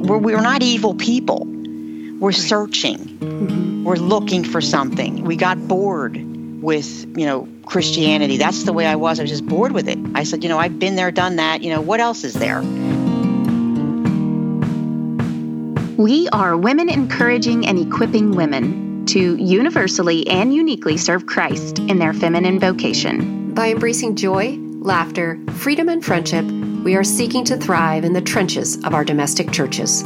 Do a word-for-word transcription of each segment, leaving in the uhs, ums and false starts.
we're, we're not evil people. We're searching. Mm-hmm. We're looking for something. We got bored with, you know, Christianity. That's the way I was. I was just bored with it. I said, you know, I've been there, done that. You know, what else is there? We are women encouraging and equipping women to universally and uniquely serve Christ in their feminine vocation. By embracing joy, laughter, freedom, and friendship, we are seeking to thrive in the trenches of our domestic churches.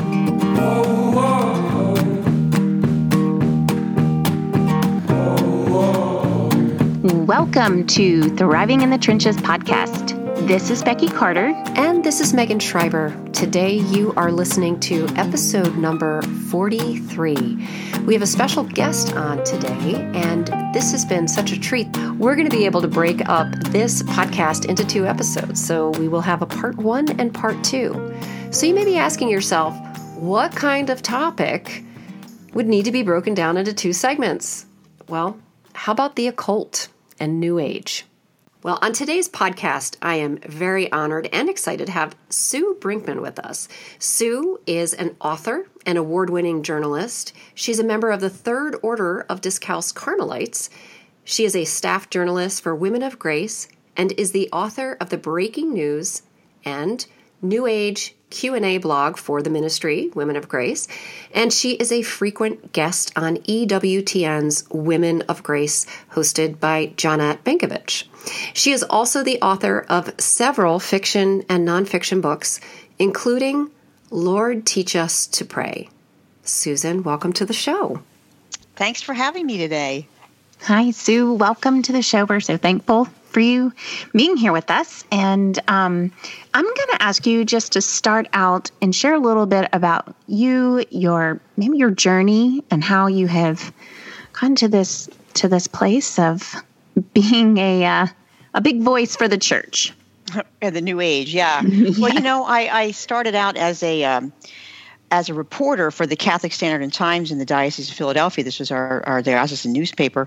Welcome to Thriving in the Trenches podcast. This is Becky Carter. And this is Megan Schreiber. Today you are listening to episode number forty-three. We have a special guest on today, and this has been such a treat. We're going to be able to break up this podcast into two episodes, so we will have a part one and part two. So you may be asking yourself, what kind of topic would need to be broken down into two segments? Well, how about the occult and New Age? Well, on today's podcast, I am very honored and excited to have Sue Brinkman with us. Sue is an author, an award-winning journalist. She's a member of the Third Order of Discalced Carmelites. She is a staff journalist for Women of Grace and is the author of the Breaking News and New Age Q and A blog for the ministry, Women of Grace, and she is a frequent guest on E W T N's Women of Grace, hosted by Jonette Benkovich. She is also the author of several fiction and nonfiction books, including Lord, Teach Us to Pray. Susan, welcome to the show. Thanks for having me today. Hi, Sue. Welcome to the show. We're so thankful for you being here with us. And um, I'm going to ask you just to start out and share a little bit about you, your maybe your journey, and how you have gotten to this to this place of being a uh, a big voice for the church. The New Age, yeah. yeah. Well, you know, I, I started out as a um, as a reporter for the Catholic Standard and Times in the Diocese of Philadelphia. This was our, our diocesan newspaper.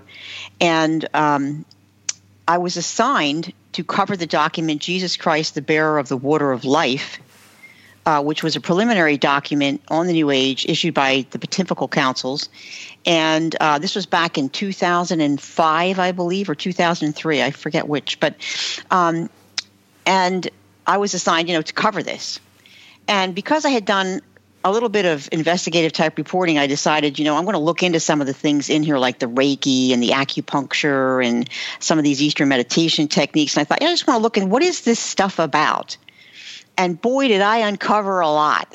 And um, I was assigned to cover the document, Jesus Christ, the Bearer of the Water of Life, uh, which was a preliminary document on the New Age issued by the Pontifical Councils. And uh, this was back in two thousand five, I believe, or two thousand three. I forget which. But um, and I was assigned, you know, to cover this. And because I had done a little bit of investigative type reporting, I decided, you know, I'm going to look into some of the things in here, like the Reiki and the acupuncture and some of these Eastern meditation techniques. And I thought, yeah, I just want to look in, what is this stuff about? And boy, did I uncover a lot.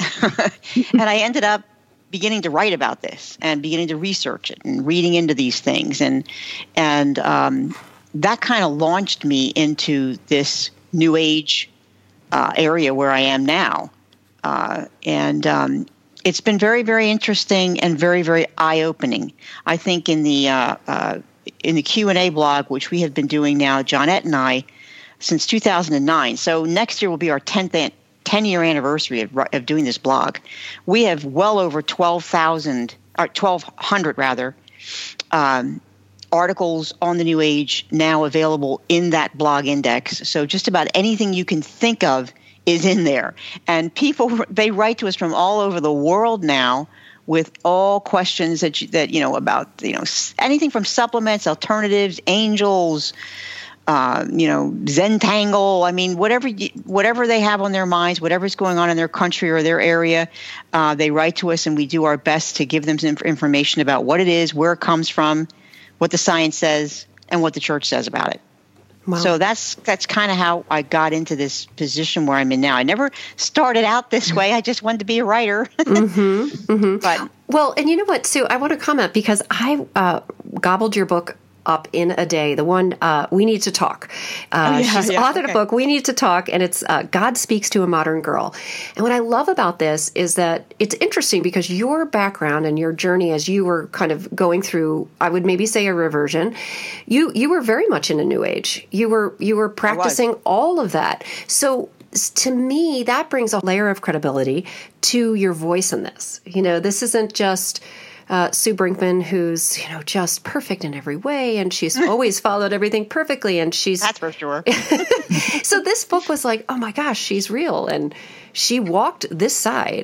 And I ended up beginning to write about this and beginning to research it and reading into these things. And, and um, that kind of launched me into this New Age uh, area where I am now. Uh, and um, it's been very, very interesting and very, very eye-opening. I think in the uh, uh, in the Q and A blog, which we have been doing now, Jonette and I, since two thousand nine. So next year will be our tenth an- ten-year anniversary of, of doing this blog. We have well over twelve thousand, or twelve hundred rather, um, articles on the New Age now available in that blog index. So just about anything you can think of is in there. And people, they write to us from all over the world now with all questions that, you, that you know, about, you know, anything from supplements, alternatives, angels, uh, you know, Zentangle. I mean, whatever you, whatever they have on their minds, whatever's going on in their country or their area, uh, they write to us, and we do our best to give them some information about what it is, where it comes from, what the science says, and what the church says about it. Wow. So that's that's kind of how I got into this position where I'm in now. I never started out this way. I just wanted to be a writer. mm-hmm, mm-hmm. But well, and you know what, Sue? I want to comment because I uh, gobbled your book up in a day. The one, uh, We Need to Talk. Uh, oh, yeah, she's yeah, authored okay. a book, We Need to Talk, and it's uh, God Speaks to a Modern Girl. And what I love about this is that it's interesting because your background and your journey as you were kind of going through, I would maybe say a reversion, you you were very much in a New Age. You were, you were practicing all of that. So to me, that brings a layer of credibility to your voice in this. You know, this isn't just uh, Sue Brinkman, who's, you know, just perfect in every way, and she's always followed everything perfectly, and she's... That's for sure. So this book was like, oh my gosh, she's real, and she walked this side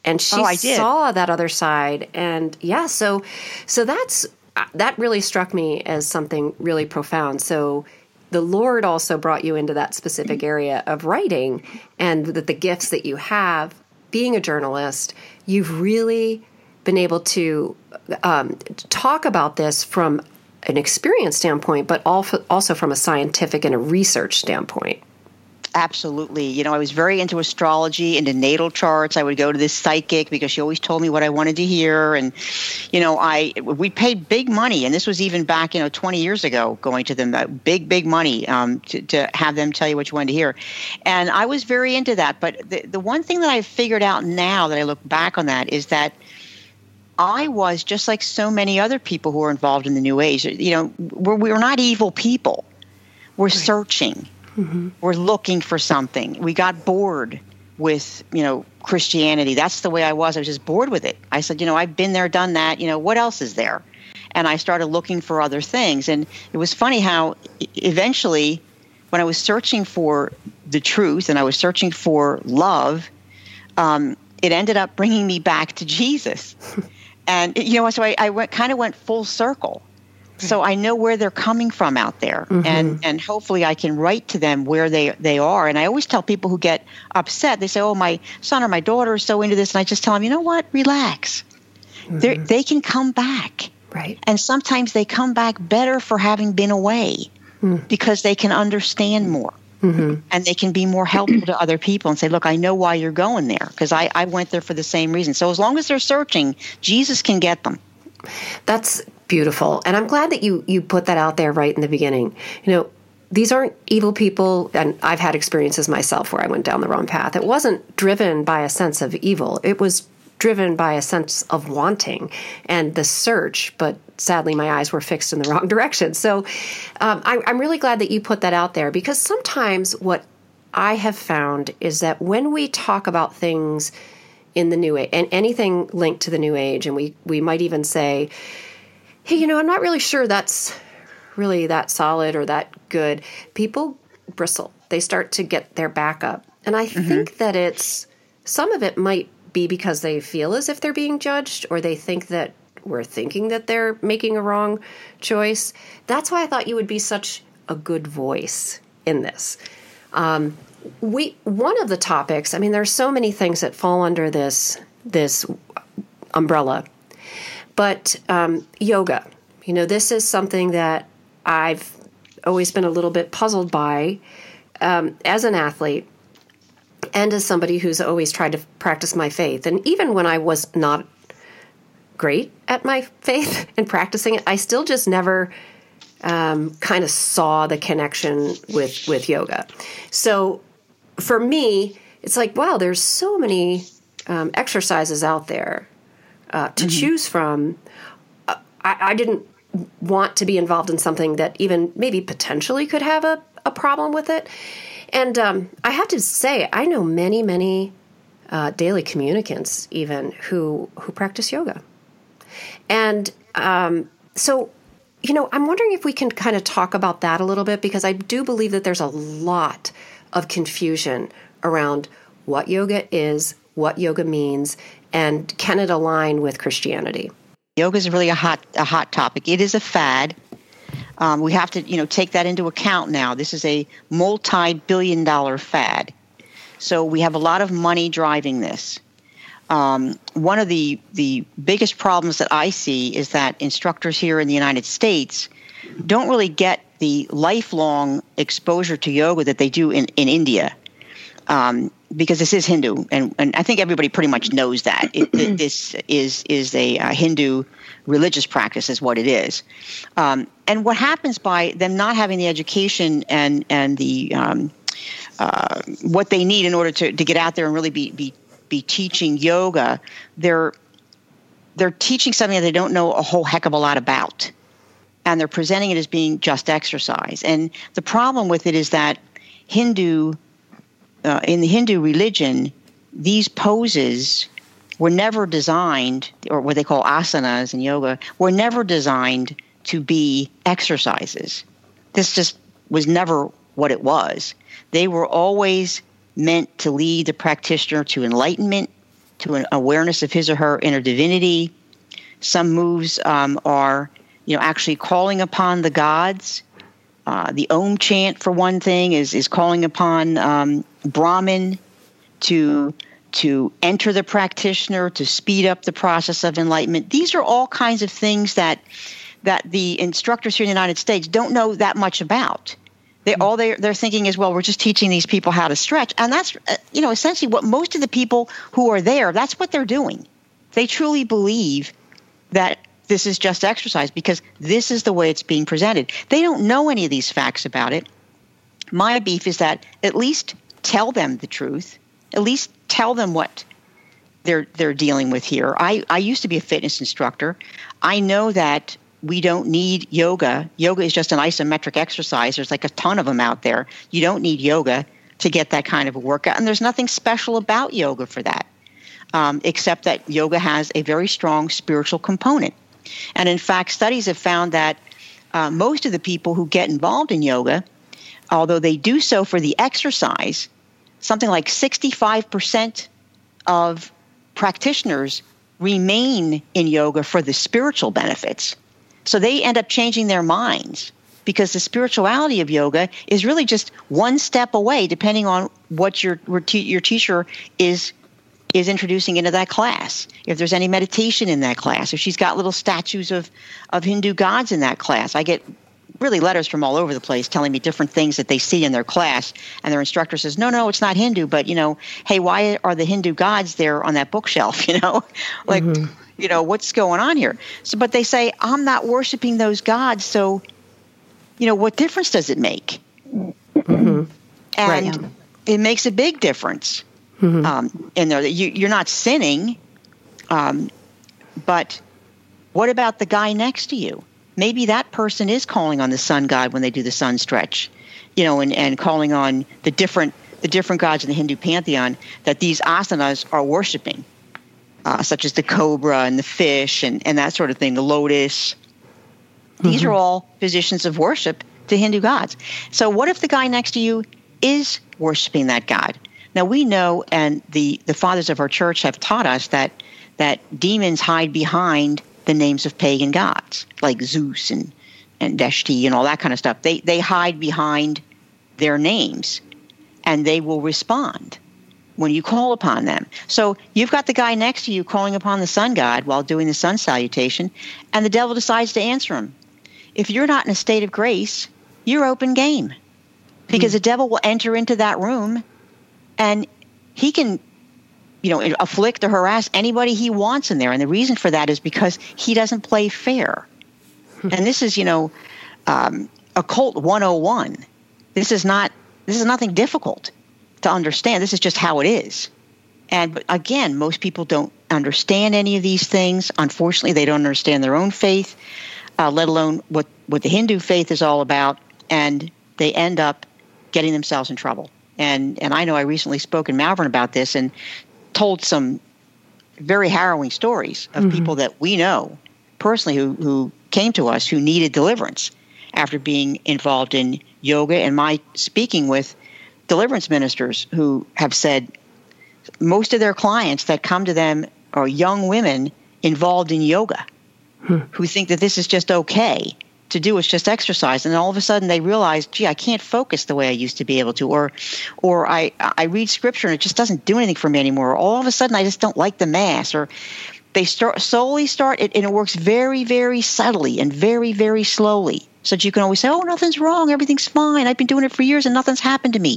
And she oh, I did. saw that other side. And yeah, so so that's that really struck me as something really profound. So the Lord also brought you into that specific area of writing, and that the gifts that you have, being a journalist, you've really been able to um, talk about this from an experience standpoint, but also from a scientific and a research standpoint. Absolutely. You know, I was very into astrology, into natal charts. I would go to this psychic because she always told me what I wanted to hear. And, you know, I we paid big money. And this was even back, you know, twenty years ago, going to them, uh, big, big money um, to, to have them tell you what you wanted to hear. And I was very into that. But the, the one thing that I've figured out now that I look back on that is that I was just like so many other people who are involved in the New Age. You know, we're, we're not evil people. We're right. searching. Mm-hmm. We're looking for something. We got bored with, you know, Christianity. That's the way I was. I was just bored with it. I said, you know, I've been there, done that. You know, what else is there? And I started looking for other things. And it was funny how eventually when I was searching for the truth and I was searching for love, um, it ended up bringing me back to Jesus. And, you know, so I, I went kind of went full circle. So I know where they're coming from out there, mm-hmm. and, and hopefully I can write to them where they, they are. And I always tell people who get upset, they say, oh, my son or my daughter is so into this. And I just tell them, you know what, relax. Mm-hmm. They can come back. Right. And sometimes they come back better for having been away mm. because they can understand more. Mm-hmm. And they can be more helpful to other people and say, look, I know why you're going there because I, I went there for the same reason. So as long as they're searching, Jesus can get them. That's beautiful. And I'm glad that you you put that out there right in the beginning. You know, these aren't evil people, and I've had experiences myself where I went down the wrong path. It wasn't driven by a sense of evil. It was driven by a sense of wanting and the search, but sadly my eyes were fixed in the wrong direction. So um, I, I'm really glad that you put that out there, because sometimes what I have found is that when we talk about things in the New Age, and anything linked to the New Age, and we, we might even say, hey, you know, I'm not really sure that's really that solid or that good, people bristle. They start to get their back up. And I mm-hmm. think that it's, some of it might be because they feel as if they're being judged, or they think that we're thinking that they're making a wrong choice. That's why I thought you would be such a good voice in this. Um, we one of the topics, I mean, there's so many things that fall under this this umbrella, but um, yoga, you know, this is something that I've always been a little bit puzzled by um, as an athlete. And as somebody who's always tried to practice my faith. And even when I was not great at my faith and practicing it, I still just never um, kind of saw the connection with, with yoga. So for me, it's like, wow, there's so many um, exercises out there uh, to mm-hmm. choose from. Uh, I, I didn't want to be involved in something that even maybe potentially could have a, a problem with it. And um, I have to say, I know many, many uh, daily communicants even who who practice yoga. And um, so, you know, I'm wondering if we can kind of talk about that a little bit, because I do believe that there's a lot of confusion around what yoga is, what yoga means, and can it align with Christianity? Yoga is really a hot a hot topic. It is a fad. Um, we have to, you know, take that into account now. This is a multi-billion dollar fad. So we have a lot of money driving this. Um, one of the, the biggest problems that I see is that instructors here in the United States don't really get the lifelong exposure to yoga that they do in, in India. Um, because this is Hindu, and, and I think everybody pretty much knows that. It, it, this is is a, a Hindu religious practice is what it is. Um, and what happens by them not having the education and, and the um, uh, what they need in order to, to get out there and really be, be, be teaching yoga, they're, they're teaching something that they don't know a whole heck of a lot about. And they're presenting it as being just exercise. And the problem with it is that Hindu Uh, in the Hindu religion, these poses were never designed, or what they call asanas in yoga, were never designed to be exercises. This just was never what it was. They were always meant to lead the practitioner to enlightenment, to an awareness of his or her inner divinity. Some moves um, are, you know, actually calling upon the gods. Uh, the Om chant, for one thing, is is calling upon um, Brahman to to enter the practitioner, to speed up the process of enlightenment. These are all kinds of things that that the instructors here in the United States don't know that much about. They all they're, they're thinking is, well, we're just teaching these people how to stretch, and that's uh, you know essentially what most of the people who are there. That's what they're doing. They truly believe that this is just exercise because this is the way it's being presented. They don't know any of these facts about it. My beef is that at least tell them the truth. At least tell them what they're they're dealing with here. I, I used to be a fitness instructor. I know that we don't need yoga. Yoga is just an isometric exercise. There's like a ton of them out there. You don't need yoga to get that kind of a workout, and there's nothing special about yoga for that, um, except that yoga has a very strong spiritual component. And in fact, studies have found that uh, most of the people who get involved in yoga, although they do so for the exercise, something like sixty-five percent of practitioners remain in yoga for the spiritual benefits. So they end up changing their minds because the spirituality of yoga is really just one step away, depending on what your your teacher is is introducing into that class. If there's any meditation in that class, if she's got little statues of, of Hindu gods in that class. I get really letters from all over the place telling me different things that they see in their class, and their instructor says, no, no, it's not Hindu, but, you know, hey, why are the Hindu gods there on that bookshelf, you know? like, mm-hmm. you know, what's going on here? So, but they say, I'm not worshiping those gods, so, you know, what difference does it make? Mm-hmm. And right. It makes a big difference. Mm-hmm. Um, in there, you, you're not sinning, um, but what about the guy next to you? Maybe that person is calling on the sun god when they do the sun stretch, you know, and, and calling on the different the different gods in the Hindu pantheon that these asanas are worshiping, uh, such as the cobra and the fish and, and that sort of thing, the lotus. Mm-hmm. These are all positions of worship to Hindu gods. So what if the guy next to you is worshiping that god? Now, we know, and the, the fathers of our church have taught us that that demons hide behind the names of pagan gods, like Zeus and, and Veshti and all that kind of stuff. They they hide behind their names, and they will respond when you call upon them. So you've got the guy next to you calling upon the sun god while doing the sun salutation, and the devil decides to answer him. If you're not in a state of grace, you're open game, because mm-hmm. the devil will enter into that room, and he can, you know, afflict or harass anybody he wants in there. And the reason for that is because he doesn't play fair. And this is, you know, um, occult one oh one. This is not, this is nothing difficult to understand. This is just how it is. And again, most people don't understand any of these things. Unfortunately, they don't understand their own faith, uh, let alone what, what the Hindu faith is all about. And they end up getting themselves in trouble. And and I know I recently spoke in Malvern about this and told some very harrowing stories of mm-hmm. people that we know personally who, who came to us who needed deliverance after being involved in yoga. And my speaking with deliverance ministers who have said most of their clients that come to them are young women involved in yoga hmm. who think that this is just okay to do, it's just exercise, and all of a sudden they realize, gee, I can't focus the way I used to be able to, or or I, I read scripture and it just doesn't do anything for me anymore, or all of a sudden I just don't like the Mass, or they start slowly start, it, and it works very, very subtly and very, very slowly, so that you can always say, oh, nothing's wrong, everything's fine, I've been doing it for years and nothing's happened to me.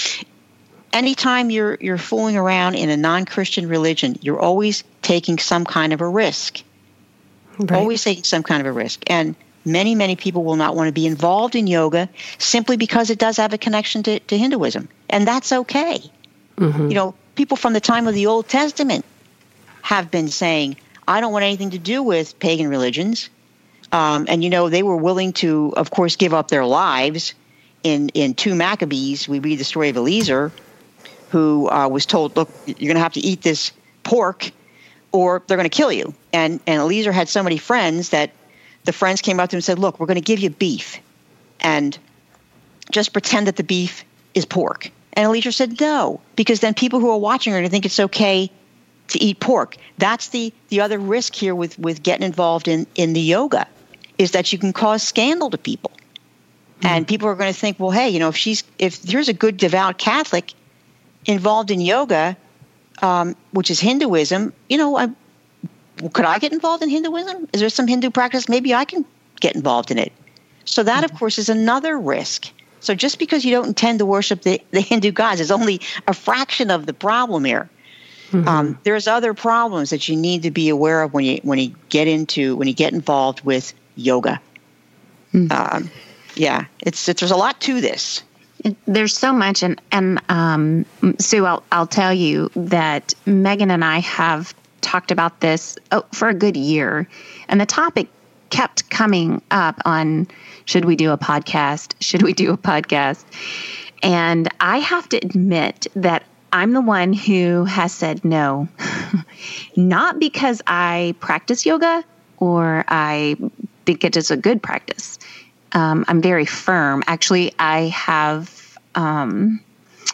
Anytime you're you're fooling around in a non-Christian religion, you're always taking some kind of a risk, right. always taking some kind of a risk, and Many, many people will not want to be involved in yoga simply because it does have a connection to, to Hinduism. And that's okay. Mm-hmm. You know, people from the time of the Old Testament have been saying, I don't want anything to do with pagan religions. Um, and, you know, they were willing to, of course, give up their lives. In, in two Maccabees, we read the story of Eliezer, who uh, was told, look, you're going to have to eat this pork or they're going to kill you. And, and Eliezer had so many friends that the friends came up to him and said, look, we're going to give you beef, and just pretend that the beef is pork. And Eliezer said, no, because then people who are watching are going to think it's okay to eat pork. That's the, the other risk here with, with getting involved in, in the yoga, is that you can cause scandal to people. Mm-hmm. And people are going to think, well, hey, you know, if she's if there's a good devout Catholic involved in yoga, um, which is Hinduism, you know, I, could I get involved in Hinduism? Is there some Hindu practice? Maybe I can get involved in it. So that, mm-hmm. of course, is another risk. So just because you don't intend to worship the, the Hindu gods is only a fraction of the problem here. Mm-hmm. Um, there's other problems that you need to be aware of when you when you get into when you get involved with yoga. Mm-hmm. Um, yeah, it's, it's there's a lot to this. There's so much, and and um, Sue, I'll I'll tell you that Megan and I have talked about this oh, for a good year, and the topic kept coming up on, should we do a podcast? Should we do a podcast? And I have to admit that I'm the one who has said no, not because I practice yoga or I think it is a good practice. Um, I'm very firm. Actually, I have um,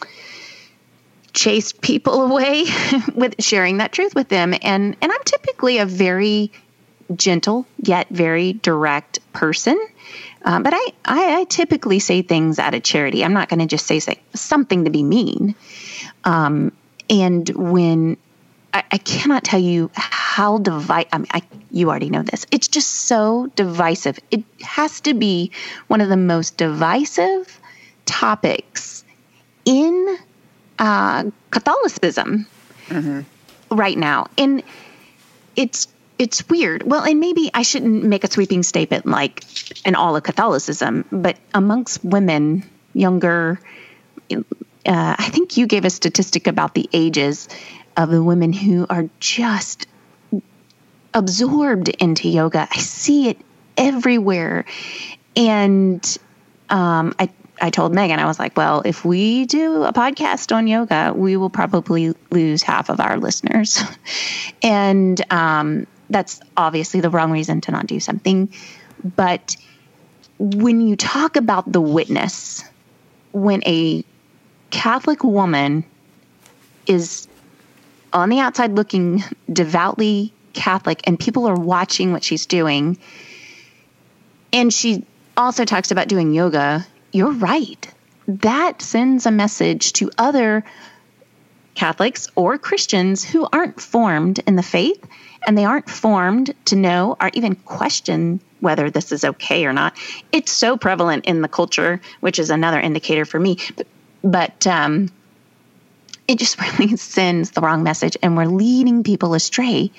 chased people away with sharing that truth with them. And, and I'm typically a very gentle yet very direct person. Um, but I, I, I typically say things out of charity. I'm not going to just say, say something to be mean. Um, and when I, I cannot tell you how divisive, I mean, I, you already know this. It's just so divisive. It has to be one of the most divisive topics in uh, Catholicism mm-hmm. right now. And it's It's weird. Well, and maybe I shouldn't make a sweeping statement like in all of Catholicism, but amongst women, younger, uh, I think you gave a statistic about the ages of the women who are just absorbed into yoga. I see it everywhere. And um, I, I told Megan, I was like, well, if we do a podcast on yoga, we will probably lose half of our listeners. and, um, that's obviously the wrong reason to not do something. But when you talk about the witness, when a Catholic woman is on the outside looking devoutly Catholic and people are watching what she's doing, and she also talks about doing yoga, you're right. That sends a message to other Catholics or Christians who aren't formed in the faith, and they aren't formed to know or even question whether this is okay or not. It's so prevalent in the culture, which is another indicator for me. But, but um, it just really sends the wrong message, and we're leading people astray.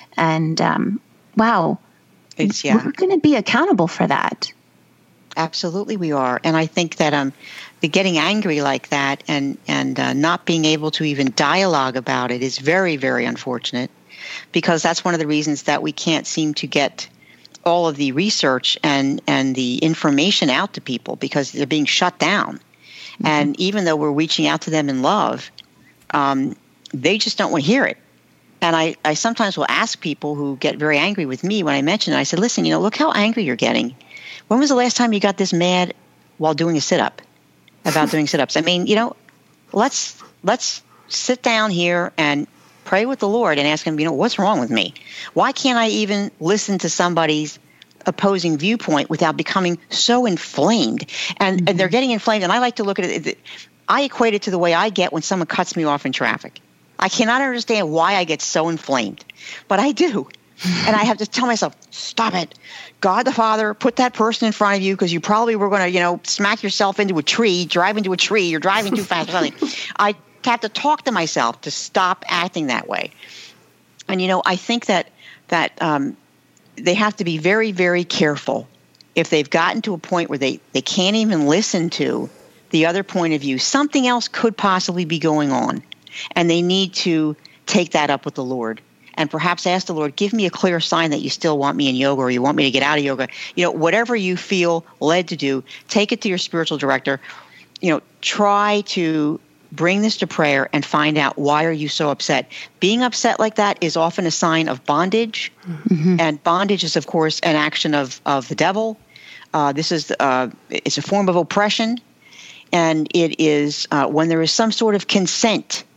And um, wow, it's, yeah. we're going to be accountable for that. Absolutely, we are. And I think that um, the getting angry like that and and uh, not being able to even dialogue about it is very, very unfortunate, because that's one of the reasons that we can't seem to get all of the research and, and the information out to people, because they're being shut down. Mm-hmm. And even though we're reaching out to them in love, um, they just don't want to hear it. And I, I sometimes will ask people who get very angry with me when I mention it, I said, listen, you know, look how angry you're getting. When was the last time you got this mad while doing a sit-up about doing sit-ups? I mean, you know, let's let's sit down here and pray with the Lord and ask him, you know, what's wrong with me? Why can't I even listen to somebody's opposing viewpoint without becoming so inflamed? And, mm-hmm. and they're getting inflamed. And I like to look at it. I equate it to the way I get when someone cuts me off in traffic. I cannot understand why I get so inflamed, but I do. And I have to tell myself, stop it. God the Father put that person in front of you because you probably were going to, you know, smack yourself into a tree, drive into a tree, you're driving too fast or something. I have to talk to myself to stop acting that way. And, you know, I think that that um, they have to be very, very careful if they've gotten to a point where they, they can't even listen to the other point of view. Something else could possibly be going on, and they need to take that up with the Lord. And perhaps ask the Lord, give me a clear sign that you still want me in yoga, or you want me to get out of yoga. You know, whatever you feel led to do, take it to your spiritual director. You know, try to bring this to prayer and find out, why are you so upset? Being upset like that is often a sign of bondage. Mm-hmm. And bondage is, of course, an action of, of the devil. Uh, this is uh, it's a form of oppression. And it is uh, when there is some sort of consent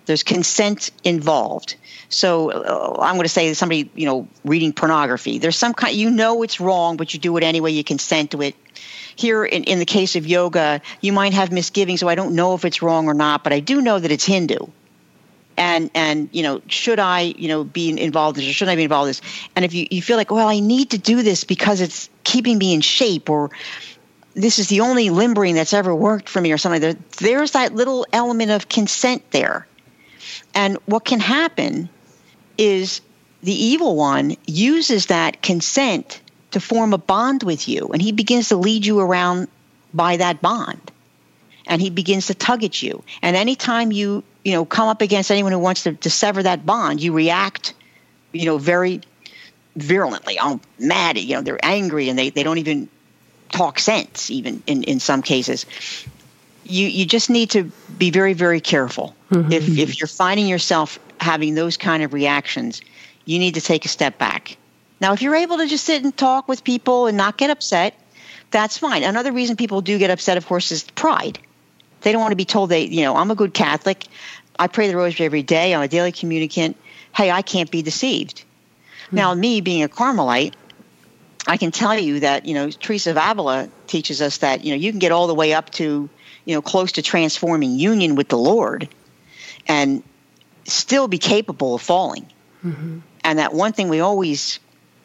There's consent involved. So uh, I'm going to say somebody, you know, reading pornography. There's some kind, you know it's wrong, but you do it anyway. You consent to it. Here, in, in the case of yoga, you might have misgivings. So I don't know if it's wrong or not, but I do know that it's Hindu. And, and you know, should I, you know, be involved in this or shouldn't I be involved in this? And if you, you feel like, well, I need to do this because it's keeping me in shape, or this is the only limbering that's ever worked for me or something, there, there's that little element of consent there. And what can happen is the evil one uses that consent to form a bond with you, and he begins to lead you around by that bond. And he begins to tug at you. And anytime you, you know, come up against anyone who wants to, to sever that bond, you react, you know, very virulently. I'm mad at, you know, they're angry and they, they don't even talk sense, even in, in some cases. You you just need to be very, very careful. Mm-hmm. If if you're finding yourself having those kind of reactions, you need to take a step back. Now, if you're able to just sit and talk with people and not get upset, that's fine. Another reason people do get upset, of course, is pride. They don't want to be told they, you know, I'm a good Catholic. I pray the rosary every day. I'm a daily communicant. Hey, I can't be deceived. Mm-hmm. Now, me being a Carmelite, I can tell you that, you know, Teresa of Avila teaches us that, you know, you can get all the way up to, you know, close to transforming union with the Lord and still be capable of falling. Mm-hmm. And that one thing we always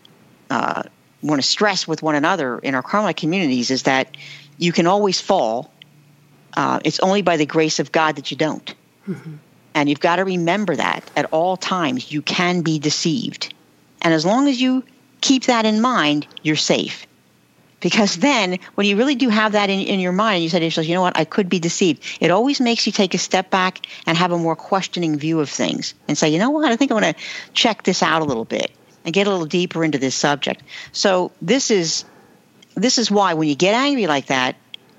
uh, want to stress with one another in our Carmelite communities is that you can always fall. Uh, it's only by the grace of God that you don't. Mm-hmm. And you've got to remember that at all times. You can be deceived. And as long as you keep that in mind, you're safe. Because then when you really do have that in, in your mind, you say to yourself, you know what, I could be deceived. It always makes you take a step back and have a more questioning view of things and say, you know what, I think I want to check this out a little bit and get a little deeper into this subject. So this is this is why when you get angry like that,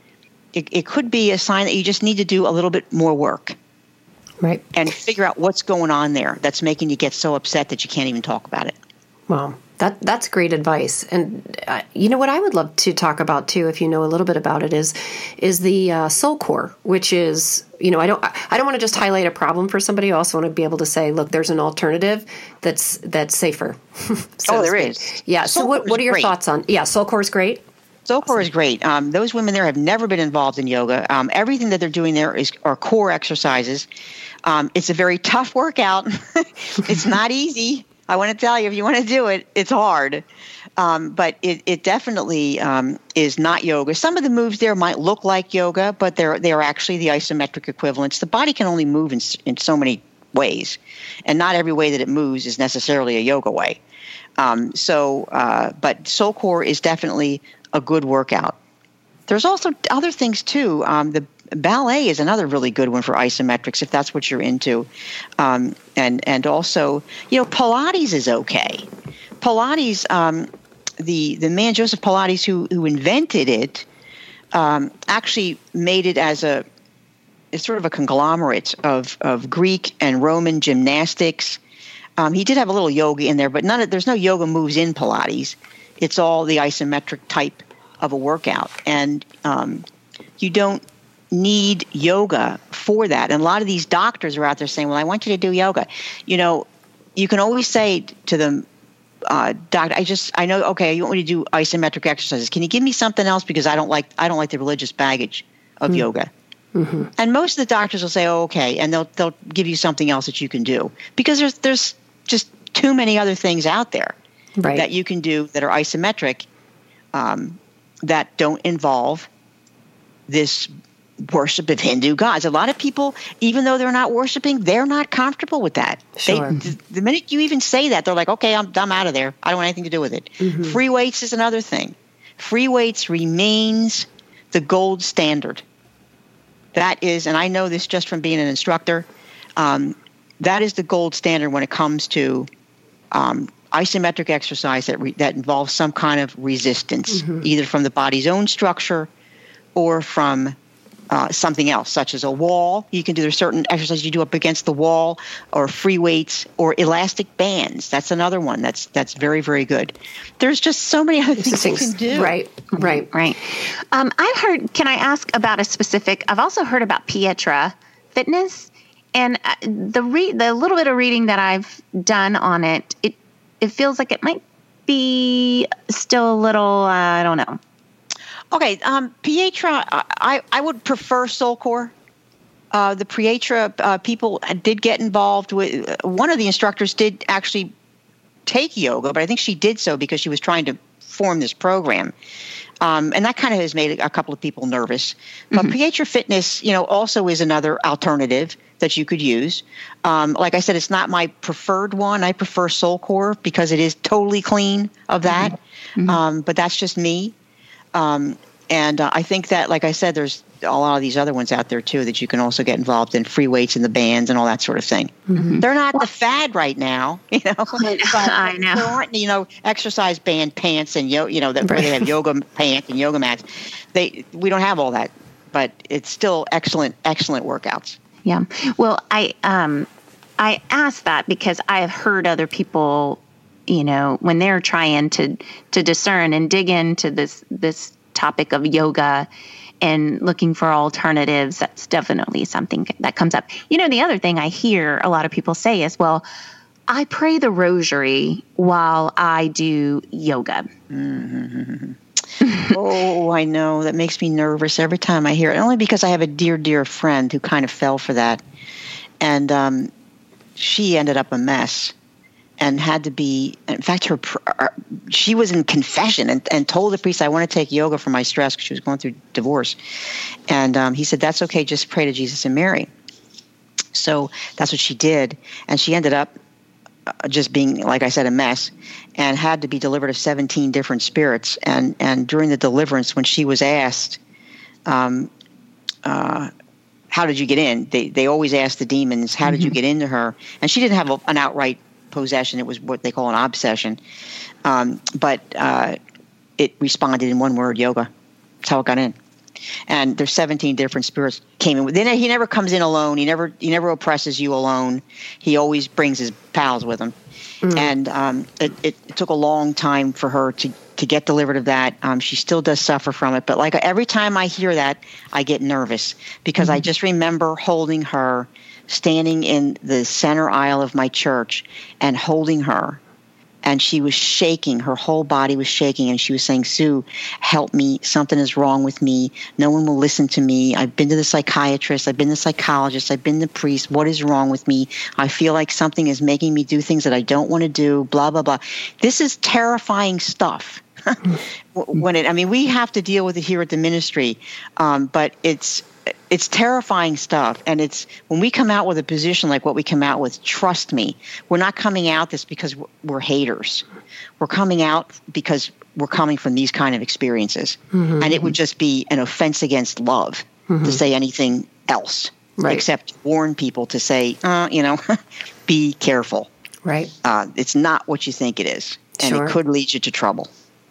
it, it could be a sign that you just need to do a little bit more work. Right. And figure out what's going on there that's making you get so upset that you can't even talk about it. Wow. That that's great advice. And uh, you know what I would love to talk about too, if you know a little bit about it, is is the uh, soul core, which is, you know, I don't I don't want to just highlight a problem for somebody. I also want to be able to say, look, there's an alternative that's that's safer. so oh, there is. Yeah. Soul so what what are your great. thoughts on? Yeah, soul core is great. Soul core is great. Um, those women there have never been involved in yoga. Um, everything that they're doing there is are core exercises. Um, it's a very tough workout. It's not easy. I want to tell you, if you want to do it, it's hard. Um, but it, it definitely um, is not yoga. Some of the moves there might look like yoga, but they're they're actually the isometric equivalents. The body can only move in in so many ways, and not every way that it moves is necessarily a yoga way. Um, so, uh, but soul core is definitely a good workout. There's also other things too. Um, the ballet is another really good one for isometrics if that's what you're into, um, and and also, you know, Pilates is okay. Pilates, um, the the man Joseph Pilates who who invented it, um, actually made it as a it's sort of a conglomerate of of Greek and Roman gymnastics. Um, he did have a little yoga in there, but none of there's no yoga moves in Pilates. It's all the isometric type of a workout, and um, you don't need yoga for that. And a lot of these doctors are out there saying, well, I want you to do yoga. You know, you can always say to them, uh, doctor, I just, I know, okay, you want me to do isometric exercises. Can you give me something else? Because I don't like, I don't like the religious baggage of mm-hmm. yoga. Mm-hmm. And most of the doctors will say, oh, okay. And they'll, they'll give you something else that you can do because there's, there's just too many other things out there right. that you can do that are isometric, um, that don't involve this worship of Hindu gods. A lot of people, even though they're not worshiping, they're not comfortable with that. Sure. They, the minute you even say that, they're like, okay, I'm, I'm out of there. I don't want anything to do with it. Mm-hmm. Free weights is another thing. Free weights remains the gold standard. That is, and I know this just from being an instructor, um, that is the gold standard when it comes to um, isometric exercise that re- that involves some kind of resistance, mm-hmm. either from the body's own structure or from uh, something else, such as a wall. You can do there's certain exercises you do up against the wall, or free weights, or elastic bands. That's another one that's that's very, very good. There's just so many other things, things you can do. Right, right, right. Um, I've heard. Can I ask about a specific? I've also heard about Pietra Fitness. and the re- the little bit of reading that I've done on it, it it feels like it might be still a little, uh, I don't know. Okay, um, Pietra, I, I would prefer Soulcore. Uh, the Pietra uh, people did get involved with, uh, one of the instructors did actually take yoga, but I think she did so because she was trying to form this program. Um, and that kind of has made a couple of people nervous. But mm-hmm. Pietra Fitness, you know, also is another alternative that you could use. Um, like I said, it's not my preferred one. I prefer Soulcore because it is totally clean of that. Mm-hmm. Um, but that's just me. Um, and uh, I think that, like I said, there's a lot of these other ones out there, too, that you can also get involved in, free weights and the bands and all that sort of thing. Mm-hmm. They're not the fad right now, you know. But I know. There aren't, you know, exercise band pants and, yo- you know, that, where they have yoga pants and yoga mats. They We don't have all that, but it's still excellent, excellent workouts. Yeah. Well, I um, I asked that because I have heard other people, you know, when they're trying to to discern and dig into this this topic of yoga and looking for alternatives, that's definitely something that comes up. You know, the other thing I hear a lot of people say is, well, I pray the rosary while I do yoga. Mm-hmm. Oh, I know. That makes me nervous every time I hear it. Only because I have a dear, dear friend who kind of fell for that. And um, she ended up a mess and had to be, in fact, her she was in confession and, and told the priest, I want to take yoga for my stress because she was going through divorce. And um, he said, that's okay. Just pray to Jesus and Mary. So that's what she did. And she ended up just being, like I said, a mess, and had to be delivered of seventeen different spirits. And, and during the deliverance, when she was asked, um, uh, how did you get in? They they always ask the demons, how did mm-hmm. you get into her? And she didn't have a, an outright possession. It was what they call an obsession. Um, but uh, it responded in one word, yoga. That's how it got in. And there's seventeen different spirits came in. Then he never comes in alone. He never he never oppresses you alone. He always brings his pals with him. Mm. And um, it, it, it took a long time for her to, to get delivered of that. Um, she still does suffer from it. But like every time I hear that, I get nervous because mm-hmm. I just remember holding her, standing in the center aisle of my church and holding her. And she was shaking. Her whole body was shaking. And she was saying, Sue, help me. Something is wrong with me. No one will listen to me. I've been to the psychiatrist. I've been to the psychologist. I've been to the priest. What is wrong with me? I feel like something is making me do things that I don't want to do, blah, blah, blah. This is terrifying stuff. When it, I mean, we have to deal with it here at the ministry, um, but it's it's terrifying stuff. And it's when we come out with a position like what we come out with, trust me, we're not coming out this because we're haters. We're coming out because we're coming from these kind of experiences. Mm-hmm. And it would just be an offense against love mm-hmm. to say anything else, right. except warn people to say, uh, you know, be careful. Right. Uh, it's not what you think it is. And sure. it could lead you to trouble.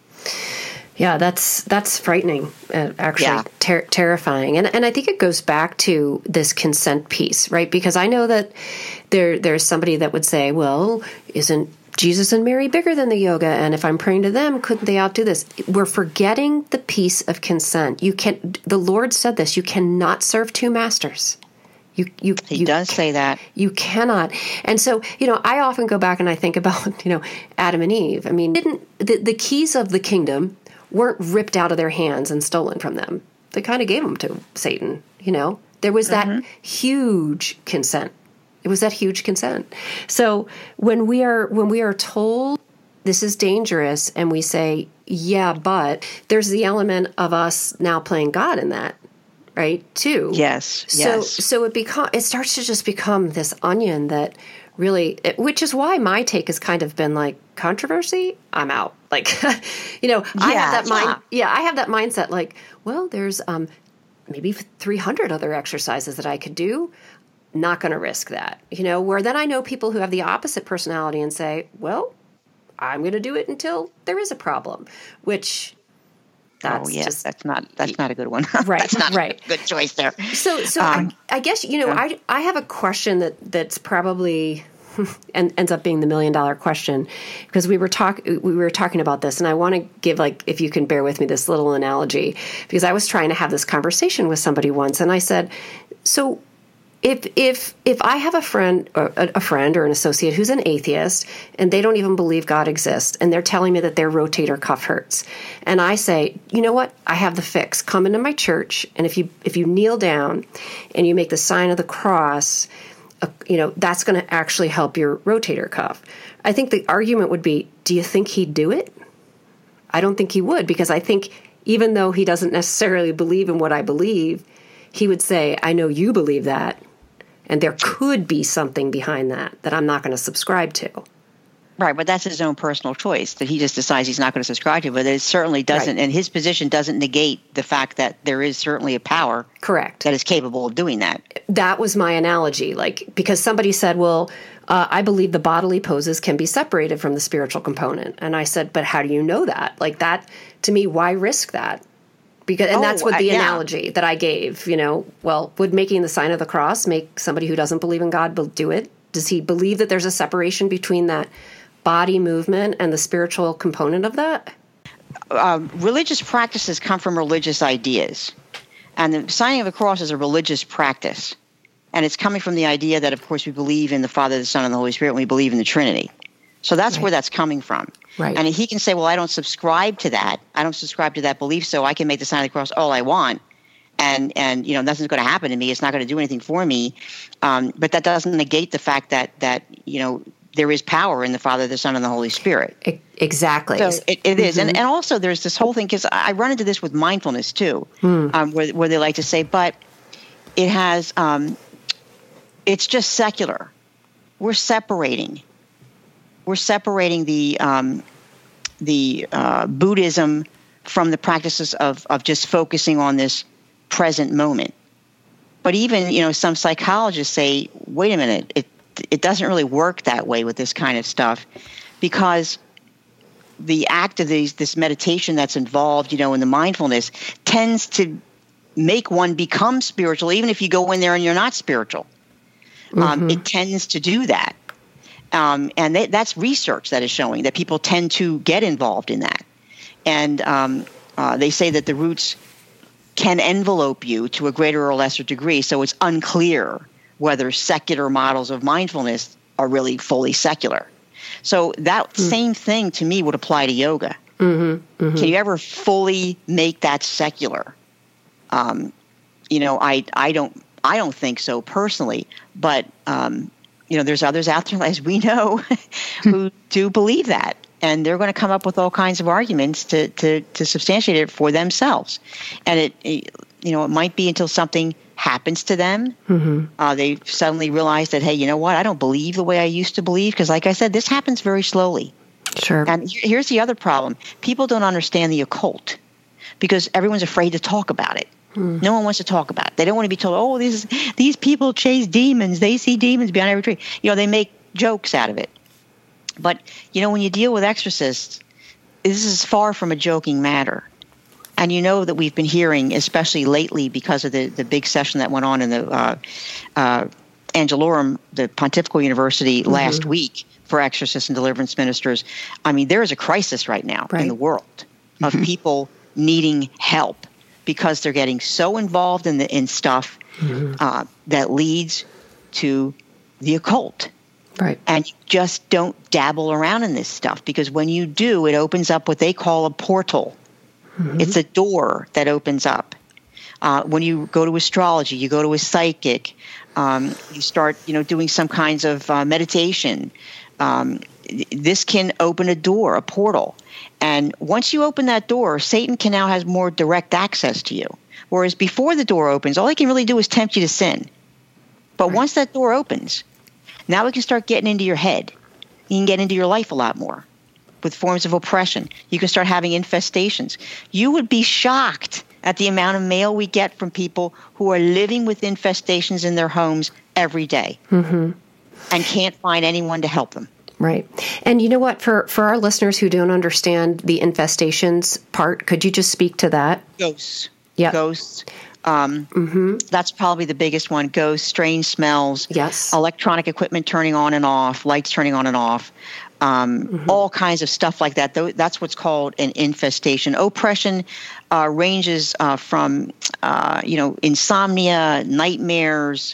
Yeah, that's that's frightening, uh, actually yeah. ter- terrifying. And and I think it goes back to this consent piece, right? Because I know that there there's somebody that would say, well, isn't Jesus and Mary bigger than the yoga? And if I'm praying to them, couldn't they outdo this? We're forgetting the piece of consent. You can the Lord said this, you cannot serve two masters. You, you, he you does say that. You cannot. And so, you know, I often go back and I think about, you know, Adam and Eve. I mean, didn't the, the keys of the kingdom weren't ripped out of their hands and stolen from them. They kind of gave them to Satan, you know. There was that mm-hmm. huge consent. It was that huge consent. So when we are when we are told this is dangerous and we say, yeah, but there's the element of us now playing God in that. Right, too. Yes. So, yes. so it become it starts to just become this onion that really, it, which is why my take has kind of been like controversy. I'm out. Like, you know, yeah, I have that yeah. mind. Yeah, I have that mindset. Like, well, there's um maybe three hundred other exercises that I could do. Not going to risk that. You know, where then I know people who have the opposite personality and say, well, I'm going to do it until there is a problem, which. That's oh yes, just, that's not that's not a good one. Right, that's not right. a good choice there. So, so um, I, I guess you know, yeah. I I have a question that that's probably and ends up being the million dollar question because we were talk we were talking about this, and I want to give like if you can bear with me this little analogy because I was trying to have this conversation with somebody once, and I said, so if if if I have a friend, or a, a friend or an associate who's an atheist, and they don't even believe God exists, and they're telling me that their rotator cuff hurts, and I say, you know what, I have the fix. Come into my church, and if you if you kneel down, and you make the sign of the cross, uh, you know that's going to actually help your rotator cuff. I think the argument would be, do you think he'd do it? I don't think he would, because I think even though he doesn't necessarily believe in what I believe, he would say, I know you believe that, and there could be something behind that that I'm not going to subscribe to. Right, but that's his own personal choice that he just decides he's not going to subscribe to. But it certainly doesn't, right. And his position doesn't negate the fact that there is certainly a power, correct, that is capable of doing that. That was my analogy, like because somebody said, "Well, uh, I believe the bodily poses can be separated from the spiritual component," and I said, "But how do you know that? Like that, to me, why risk that?" Because, and oh, that's what the uh, yeah. analogy that I gave, you know, well, would making the sign of the cross make somebody who doesn't believe in God do it? Does he believe that there's a separation between that body movement and the spiritual component of that? Um, religious practices come from religious ideas. And the signing of the cross is a religious practice. And it's coming from the idea that, of course, we believe in the Father, the Son, and the Holy Spirit, and we believe in the Trinity. So that's right. where that's coming from. Right. And he can say, well, I don't subscribe to that. I don't subscribe to that belief, so I can make the sign of the cross all I want. And, and you know, nothing's going to happen to me. It's not going to do anything for me. Um, but that doesn't negate the fact that, that, you know, there is power in the Father, the Son, and the Holy Spirit. Exactly. So it, it is. Mm-hmm. And, and also there's this whole thing, because I run into this with mindfulness too, mm. um, where, where they like to say, but it has, um, it's just secular. We're separating. We're separating the um, the uh, Buddhism from the practices of, of just focusing on this present moment. But even, you know, some psychologists say, wait a minute, it it doesn't really work that way with this kind of stuff, because the act of these, this meditation that's involved, you know, in the mindfulness tends to make one become spiritual, even if you go in there and you're not spiritual. Mm-hmm. Um, it tends to do that. Um, and they, that's research that is showing that people tend to get involved in that. And um, uh, they say that the roots can envelope you to a greater or lesser degree, so it's unclear whether secular models of mindfulness are really fully secular. So that mm. same thing to me would apply to yoga. Mm-hmm, mm-hmm. Can you ever fully make that secular? Um, you know, I I don't I don't think so personally, but um, you know, there's others out there, as we know, who do believe that, and they're going to come up with all kinds of arguments to to, to substantiate it for themselves. And it, it, you know, it might be until something happens to them, mm-hmm. uh, they suddenly realize that, hey, you know what? I don't believe the way I used to believe, because, like I said, this happens very slowly. Sure. And here's the other problem: people don't understand the occult because everyone's afraid to talk about it. Hmm. No one wants to talk about it. They don't want to be told, oh, these these people chase demons. They see demons behind every tree. You know, they make jokes out of it. But, you know, when you deal with exorcists, this is far from a joking matter. And you know that we've been hearing, especially lately because of the, the big session that went on in the uh, uh, Angelorum, the Pontifical University, mm-hmm. last week for exorcists and deliverance ministers. I mean, there is a crisis right now right. in the world of mm-hmm. people needing help, because they're getting so involved in the in stuff mm-hmm. uh, that leads to the occult. Right. And you just don't dabble around in this stuff, because when you do, it opens up what they call a portal. Mm-hmm. It's a door that opens up. Uh, when you go to astrology, you go to a psychic, um, you start, you know, doing some kinds of uh, meditation. Um, this can open a door, a portal. And once you open that door, Satan can now has more direct access to you. Whereas before the door opens, all he can really do is tempt you to sin. But right. once that door opens, now he can start getting into your head. He can get into your life a lot more with forms of oppression. You can start having infestations. You would be shocked at the amount of mail we get from people who are living with infestations in their homes every day mm-hmm. and can't find anyone to help them. Right. And you know what, for, for our listeners who don't understand the infestations part, could you just speak to that? Ghosts. Yeah. Ghosts. Um, mm-hmm. That's probably the biggest one. Ghosts, strange smells. Yes. Electronic equipment turning on and off, lights turning on and off, um, mm-hmm. all kinds of stuff like that. That's what's called an infestation. Oppression uh, ranges uh, from, uh, you know, insomnia, nightmares,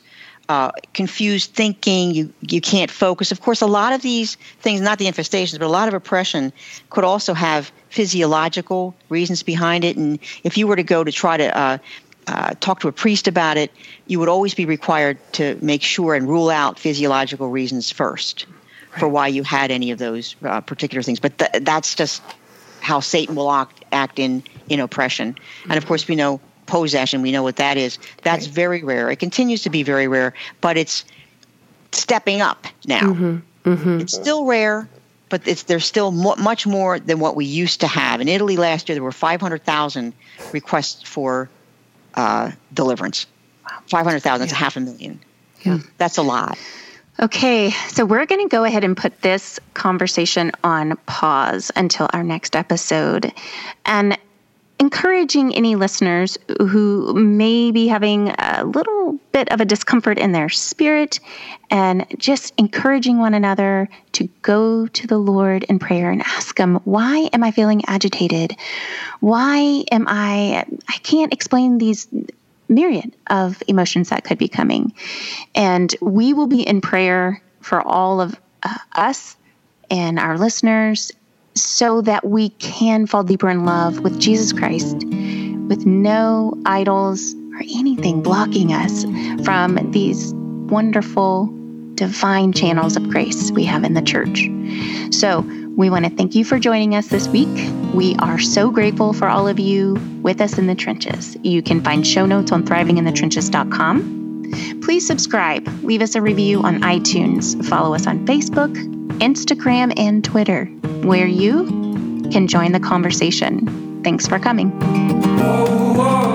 uh, confused thinking. You you can't focus. Of course, a lot of these things, not the infestations, but a lot of oppression could also have physiological reasons behind it. And if you were to go to try to uh, uh, talk to a priest about it, you would always be required to make sure and rule out physiological reasons first right. for why you had any of those uh, particular things. But th- that's just how Satan will act, act in, in oppression. Mm-hmm. And of course, we know possession, we know what that is. That's right. very rare. It continues to be very rare, but it's stepping up now. Mm-hmm. Mm-hmm. It's still rare, but it's there's still mo- much more than what we used to have. In Italy last year, there were five hundred thousand requests for uh, deliverance. Wow. five hundred thousand, that's yeah. half a million. Yeah. That's a lot. Okay, so we're going to go ahead and put this conversation on pause until our next episode. And encouraging any listeners who may be having a little bit of a discomfort in their spirit, and just encouraging one another to go to the Lord in prayer and ask Him, why am I feeling agitated? Why am I, I can't explain these myriad of emotions that could be coming. And we will be in prayer for all of uh, us and our listeners so that we can fall deeper in love with Jesus Christ, with no idols or anything blocking us from these wonderful divine channels of grace we have in the church. So we want to thank you for joining us this week. We are so grateful for all of you with us in the trenches. You can find show notes on thriving in the trenches dot com. Please subscribe, leave us a review on iTunes, follow us on Facebook, Instagram, and Twitter, where you can join the conversation. Thanks for coming. Whoa, whoa.